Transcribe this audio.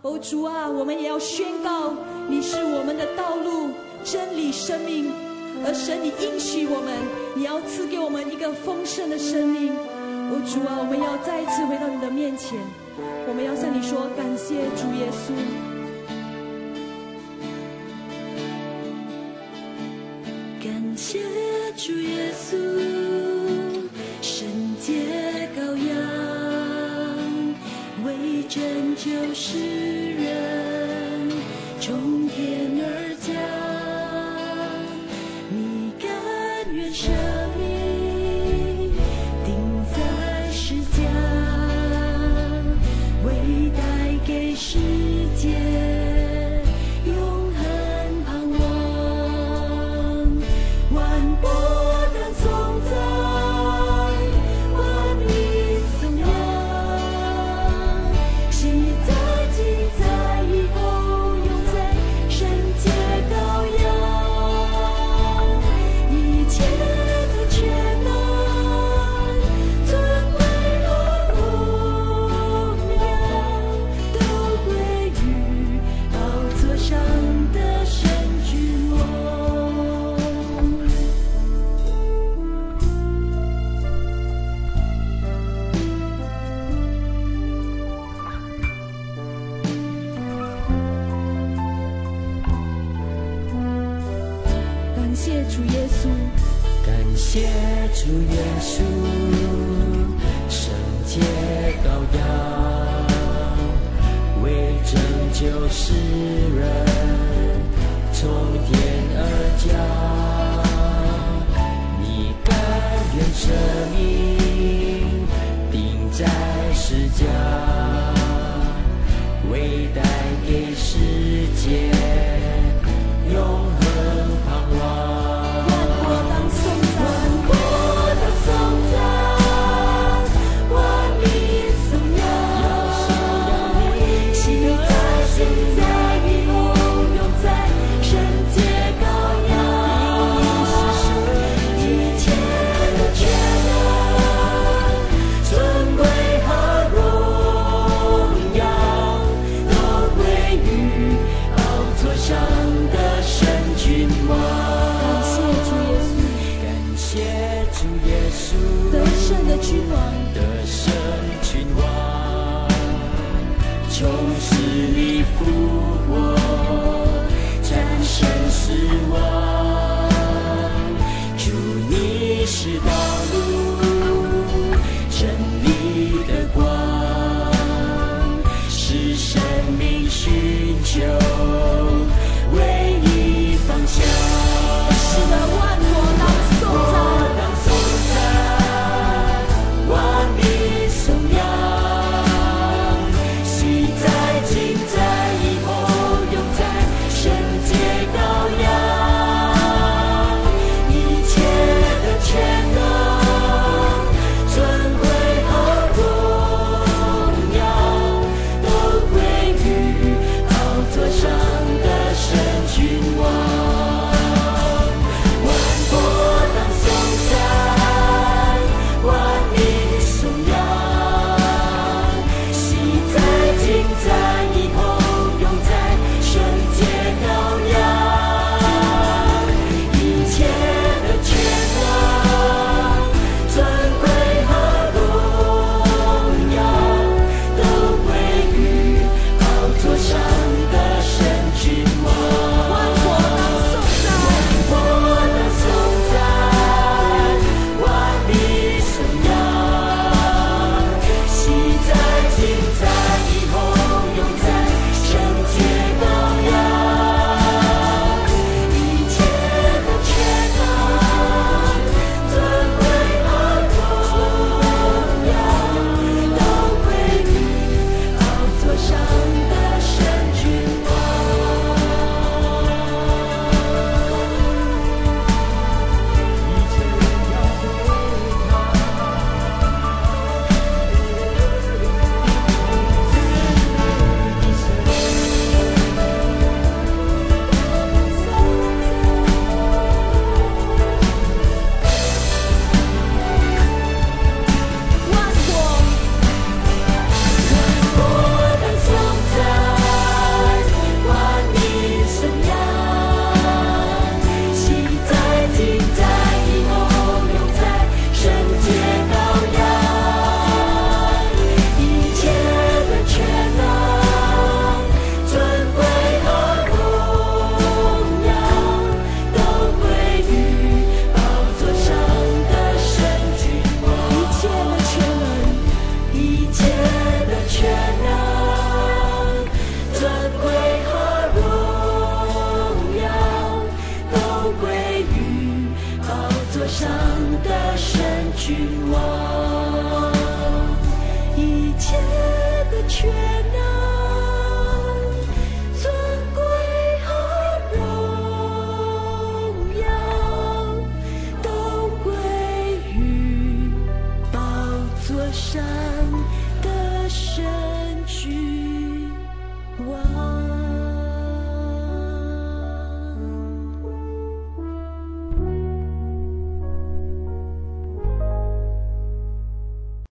哦，主啊，我们也要宣告你是我们的道路、真理、生命。而神，你应许我们，你要赐给我们一个丰盛的生命。哦，主啊，我们要再一次回到你的面前，我们要向你说感谢主耶稣。感谢主耶稣，圣洁羔羊，为拯救世人从天而降。你甘愿舍命钉在十架，为带给世界永恒盼望。万国的颂赞，万民颂扬，期待今在以后永在圣洁羔羊，一切的全能、尊贵和荣耀，都归于宝座上的神君王。感谢主耶稣， 感谢主耶稣，圣洁羔羊，为拯救世人从天而降。你甘愿舍命钉在十架，为带给世界永恒盼望。 万国当颂赞，万民颂扬，期待现在以后永在圣洁羔羊，一切的全能、尊贵和荣耀，都归于宝座上的神君王。 主耶稣， 得胜的君王， 得胜君王，从死里复活，战胜死亡。主，你是道路，真理的光，是生命寻求唯一方向。 是的。